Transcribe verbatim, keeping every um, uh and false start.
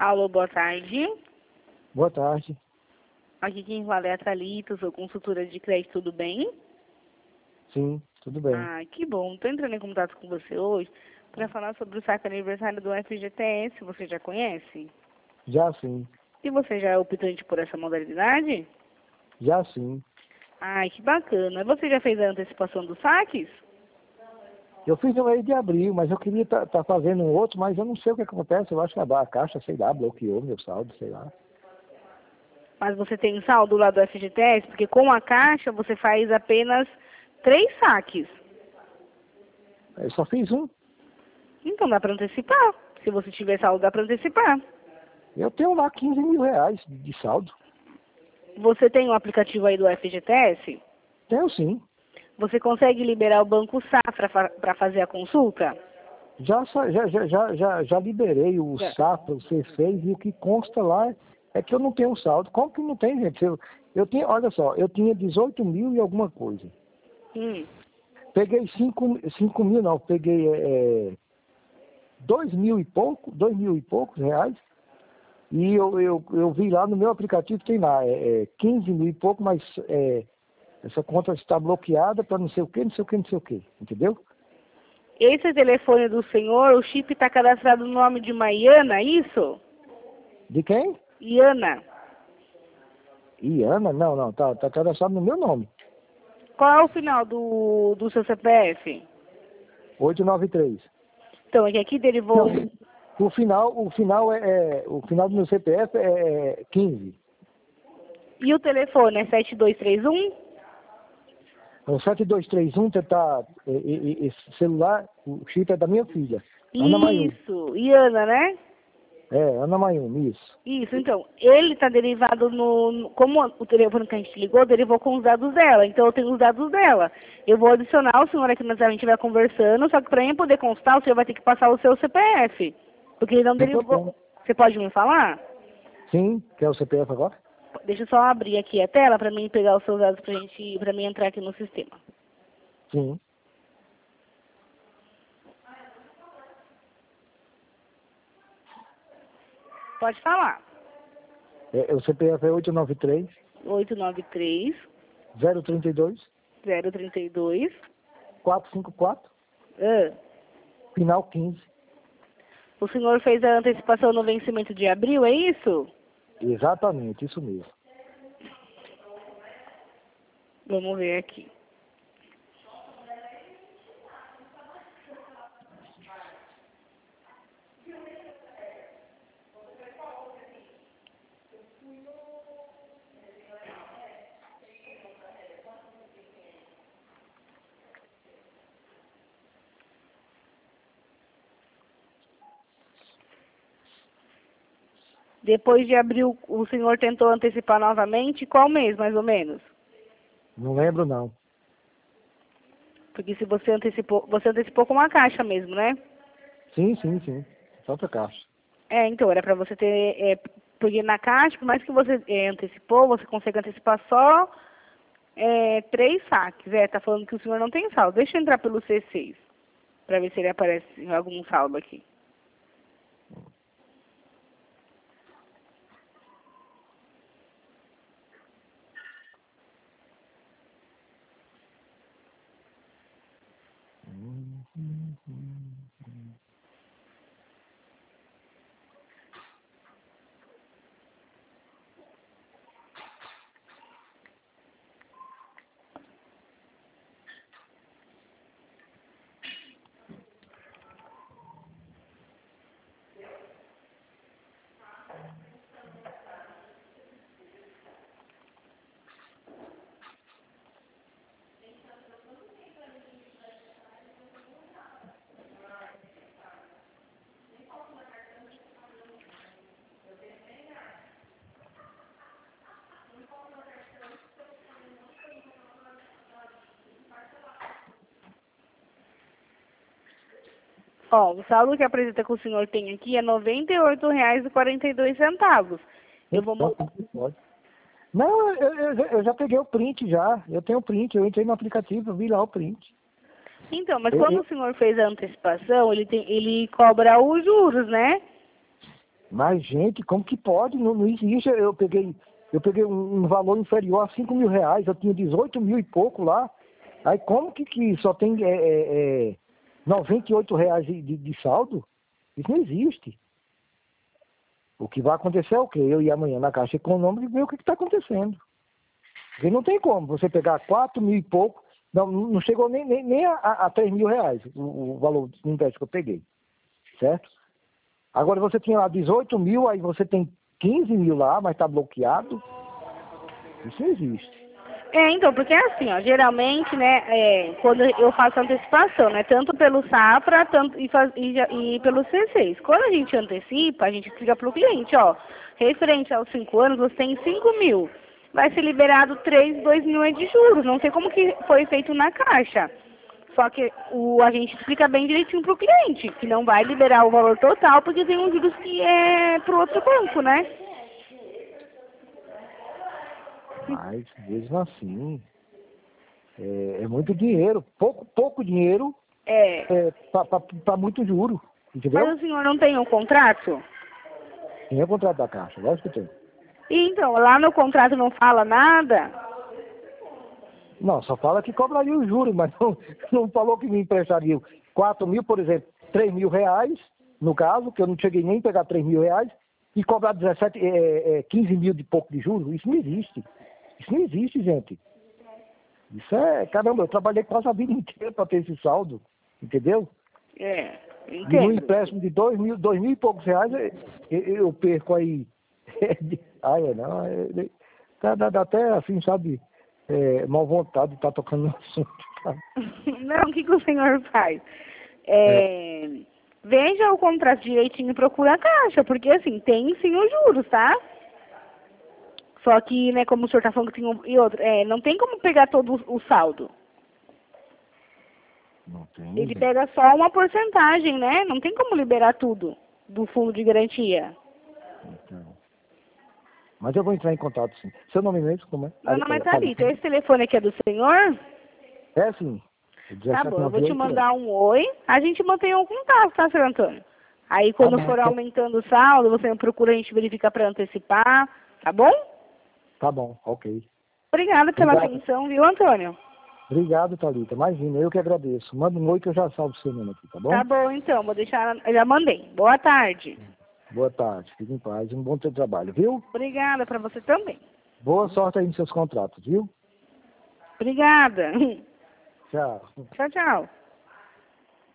Alô, boa tarde. Boa tarde. Aqui quem fala é a Thalita, sou consultora de crédito, tudo bem? Sim, tudo bem. Ah, que bom. Estou entrando em contato com você hoje para falar sobre o saque aniversário do F G T S. Você já conhece? Já sim, E você já é optante por essa modalidade? já sim. Ai, que bacana. Você já fez a antecipação dos saques? Eu fiz no mês de abril, mas eu queria estar tá, tá fazendo um outro, mas eu não sei o que acontece. Eu acho que a, a Caixa, sei lá, bloqueou meu saldo, sei lá. Mas você tem saldo lá do F G T S? Porque com a Caixa você faz apenas três saques. Eu só fiz um. Então dá para antecipar. Se você tiver saldo, dá para antecipar. Eu tenho lá quinze mil reais de saldo. Você tem um aplicativo aí do F G T S? Tenho sim. Você consegue liberar o Banco Safra para fazer a consulta? Já, sa- já, já, já, já, já liberei o Já. Safra, você fez, e o que consta lá é que eu não tenho saldo. Como que não tem, gente? Eu, eu tinha, olha só, eu tinha dezoito mil e alguma coisa. Hum. Peguei cinco cinco mil, não, peguei é, dois mil e pouco, dois mil e poucos reais. E eu, eu, eu vi lá no meu aplicativo, tem lá, é, é, quinze mil e pouco, mas é, essa conta está bloqueada para não sei o que, não sei o que, não sei o que, entendeu? Esse é telefone do senhor, o chip está cadastrado no nome de uma Iana, é isso? De quem? Iana. Iana? Não, não, tá, tá cadastrado no meu nome. Qual é o final do, do seu C P F? oito nove três. Então, é que aqui derivou... Não, o final, o final é, é- o final do meu C P F é é quinze. E o telefone é sete dois três um? O sete dois três um tá, é, é, é, esse celular, o chip é da minha filha, Ana Mayumi. Isso, Iana, né? É, Ana Mayumi, isso. Isso, então, ele está derivado no, no... Como o telefone que a gente ligou, derivou com os dados dela. Então, eu tenho os dados dela. Eu vou adicionar o senhor aqui, mas a gente vai conversando, só que para mim poder constar, o senhor vai ter que passar o seu C P F. Porque ele não Eu tô derivou... tendo. Você pode me falar? Sim, quer o C P F agora? Deixa eu só abrir aqui a tela para mim pegar os seus dados pra gente, para mim entrar aqui no sistema. Sim. Pode falar. É, o C P F é oito nove três, oito nove três, zero três dois, zero três dois. quatro cinco quatro, Ah, final quinze. o senhor fez a antecipação no vencimento de abril, é isso? Exatamente, isso mesmo. Vamos ver aqui. Depois de abril, o senhor tentou antecipar novamente? Qual mês, mais ou menos? Não lembro não. Porque se você antecipou, você antecipou com uma caixa mesmo, né? Sim, sim, sim. Só outra caixa. É, então, era para você ter, é, porque na caixa, por mais que você é, antecipou, você consegue antecipar só é, três saques. É, tá falando que o senhor não tem saldo. Deixa eu entrar pelo C seis, para ver se ele aparece em algum saldo aqui. Ó, o saldo que apresenta que o senhor tem aqui é noventa e oito reais e quarenta e dois centavos. Eu vou... mo- Pode. Não, eu, eu, já- eu já peguei o print já. Eu tenho o print, eu entrei no aplicativo, vi lá o print. Então, mas Eu- quando eu- o senhor fez a antecipação, ele, tem, ele cobra os juros, né? Mas, gente, como que pode? Não, não existe. Eu peguei, eu peguei um, um valor inferior a cinco mil reais. Eu tinha dezoito mil e pouco lá. Aí como que, que só tem é, é, é, noventa e oito reais de, de, de saldo? Isso não existe. O que vai acontecer é o quê? Eu ir amanhã na Caixa Econômica e ver o que está acontecendo. Porque não tem como você pegar quatro mil e pouco, não, não chegou nem, nem, nem a, a três mil reais o, o valor do empréstimo que eu peguei. Certo? Agora você tinha lá dezoito mil, aí você tem quinze mil lá, mas está bloqueado. Isso não existe. É, então, porque é assim, ó, geralmente, né, é, quando eu faço antecipação, né, tanto pelo Safra tanto, e, faz, e, já- e pelo C seis. Quando a gente antecipa, a gente explica para o cliente, ó, referente aos cinco anos, você tem cinco mil. Vai ser liberado três, dois milhões de juros. Não sei como que foi feito na Caixa. Só que o, a gente explica bem direitinho para o cliente, que não vai liberar o valor total, porque tem uns juros que é pro outro banco, né? Mas, mesmo assim, é, é muito dinheiro. Pouco, pouco dinheiro É. é, para muito juro. Mas Entendeu? o senhor não tem um contrato? Tem o contrato da Caixa, lógico que tem. E então, lá no contrato não fala nada? Não, só fala que cobraria o juro, mas não, não falou que me emprestaria quatro mil, por exemplo, três mil reais, no caso, que eu não cheguei nem a pegar três mil reais, e cobrar dezessete, é, é, quinze mil de pouco de juros. Isso não existe. Isso não existe, gente. Isso é, caramba, eu trabalhei quase a vida inteira para ter esse saldo, entendeu? É, E no entendo. empréstimo de dois mil, dois mil e poucos reais, eu, eu perco aí. Ai, é, não, é, dá, dá, dá até assim, sabe, é, mal vontade de estar tocando no assunto. Tá? Não, o que, que o senhor faz? É, É, veja o contrato direitinho e procura a Caixa, porque assim, tem sim os juros, tá? Só que, né, como o senhor tá falando que tem um, e outro, é, não tem como pegar todo o, o saldo. não tem, Ele gente. pega só uma porcentagem, né? Não tem como liberar tudo do fundo de garantia. Então, mas eu vou entrar em contato, sim. Seu nome mesmo, como é? Meu nome é É, Thalita. Thalita. Esse telefone aqui é do senhor? É, sim. Tá bom, eu vou te dezessete noventa e oito, é. mandar um oi. A gente mantém um contato, tá, senhor Antônio? Aí, Tá quando bom, for tá, aumentando o saldo, você me procura, a gente verifica para antecipar, tá bom? tá bom, ok. Obrigada pela Obrigado. atenção, viu, Antônio? Obrigado, Thalita. Imagina, eu que agradeço. Manda um oi que eu já salvo o seu nome aqui, tá Tá bom? bom, então, vou deixar, eu já mandei. Boa tarde. Boa tarde, fique em paz e um bom teu trabalho, viu? Obrigada para você também. Boa sorte aí nos seus contratos, viu? Obrigada. Tchau. Tchau, tchau.